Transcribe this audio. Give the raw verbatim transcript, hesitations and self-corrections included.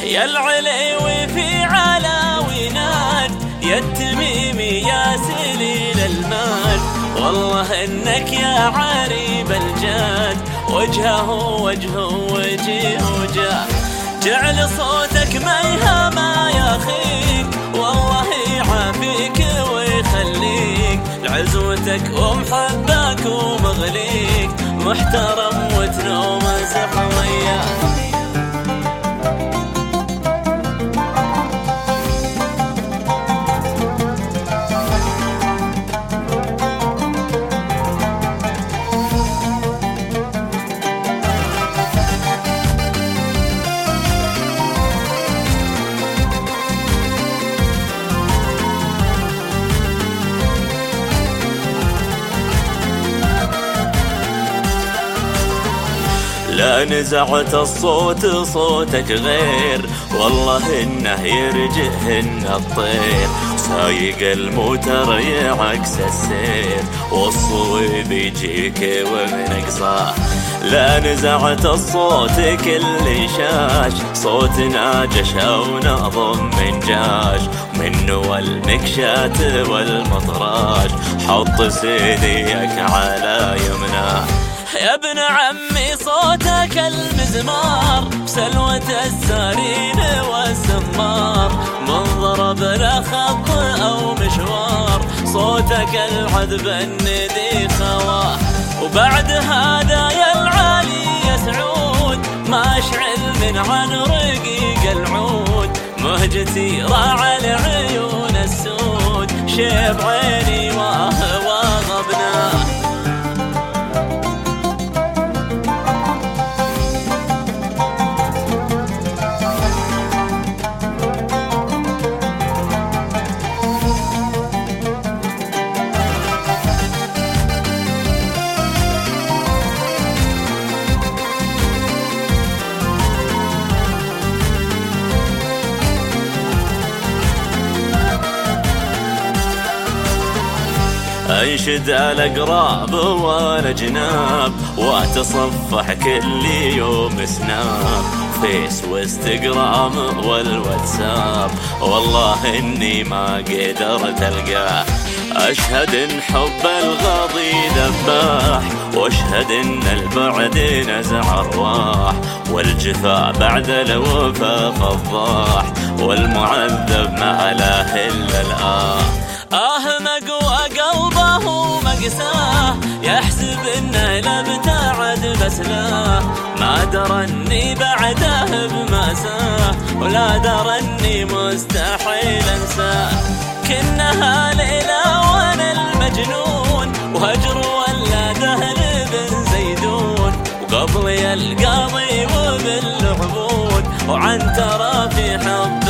يا العليوي في علاوي ناد، يا التميمي يا سليل المال، والله انك يا عريب الجاد، وجهه وجهه وجهه وجاه. جعل صوتك ميهما يا خيك، والله يعافيك ويخليك، لعزوتك ومحباك ومغليك، محترم وتنوم زحوياك. لا نزعت الصوت صوتك غير، والله انه يرجئهن الطير، سايق الموتر يعكس السير، والصويب يجيك ومنقصاه. لا نزعت الصوت كل شاش، صوت ناجش او نظم من جاش، منه المكشات والمطراش، حط سيديك على يمناه. يا ابن عمي صوتك المزمار، بسلوة السارين والسمار، من ضرب له خط او مشوار، صوتك العذب الندي خواه. وبعد هذا يا العالي يا سعود، ما اشعل من عن رقيق العود، مهجتي راعى العيون السود، شيب عيني وهو غبناه. انشد الاقراب والاجناب، واتصفح كل يوم سناب، فيس واستقرام والواتساب، والله اني ما قدرت القاه. اشهد ان حب الغاضي ذباح، واشهد ان البعد نزع ارواح، والجفا بعد الوفا فضاح، والمعذب ما له الا الآه. آه مقوى قلبه مقساه، يحسب انه لابتعد بس لا، ما درى اني بعده بمأساه، ولا درى اني مستحيل انساه. كنها ليلة وانا المجنون، وهجر ولا دهن بن زيدون، وقبلي القاضي وبالعبود، وعنترى في حب